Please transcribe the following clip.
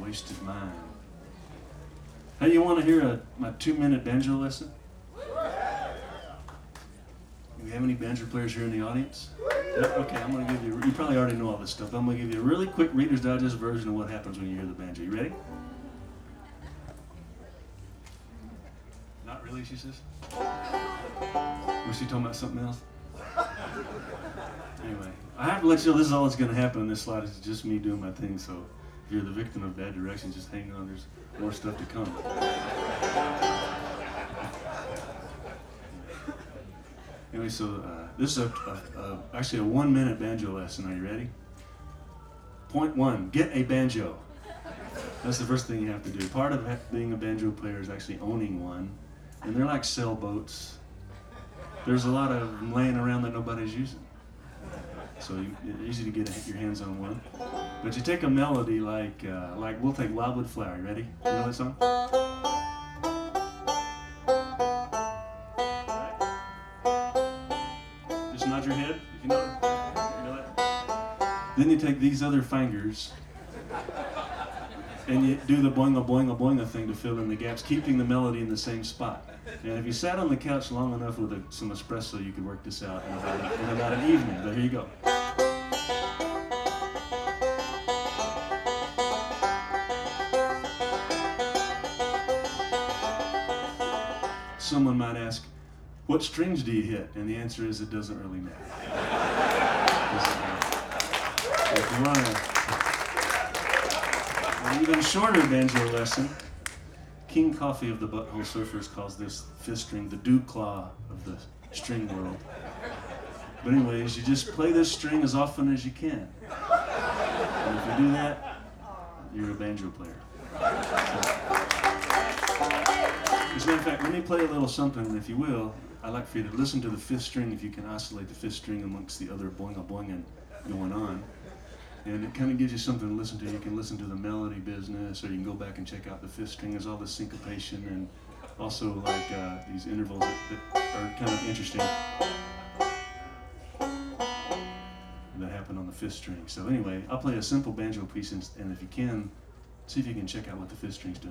wasted mind. Hey, you want to hear my 2-minute banjo lesson? Do we have any banjo players here in the audience? Yep, okay, I'm going to give you probably already know all this stuff, but I'm going to give you a really quick Reader's Digest version of what happens when you hear the banjo. You ready? Not really, she says. Was she talking about something else? Anyway, I have to let you know this is all that's going to happen on this slide. It's just me doing my thing, so if you're the victim of bad directions, just hang on. There's more stuff to come. Anyway, so this is actually a 1-minute banjo lesson. Are you ready? Point 1, get a banjo. That's the first thing you have to do. Part of being a banjo player is actually owning one. And they're like sailboats. There's a lot of them laying around that nobody's using. So it's easy to get your hands on one. But you take a melody like we'll take Wildwood Flower. You ready? You know that song? Just nod your head if you know it. You know that? Then you take these other fingers and you do the boinga boinga boinga thing to fill in the gaps, keeping the melody in the same spot. And if you sat on the couch long enough with some espresso, you could work this out in about an evening. But here you go. Someone might ask, what strings do you hit? And the answer is, it doesn't really matter. If you want an even shorter banjo lesson, King Coffee of the Butthole Surfers calls this 5th string the dew claw of the string world. But anyways, you just play this string as often as you can. And if you do that, you're a banjo player. As a matter of fact, let me play a little something, if you will. I'd like for you to listen to the 5th string, if you can oscillate the 5th string amongst the other boinga boinga going on. And it kind of gives you something to listen to. You can listen to the melody business, or you can go back and check out the 5th string. There's all this syncopation and also like these intervals that are kind of interesting that happen on the 5th string. So anyway, I'll play a simple banjo piece, and if you can, see if you can check out what the 5th string's doing.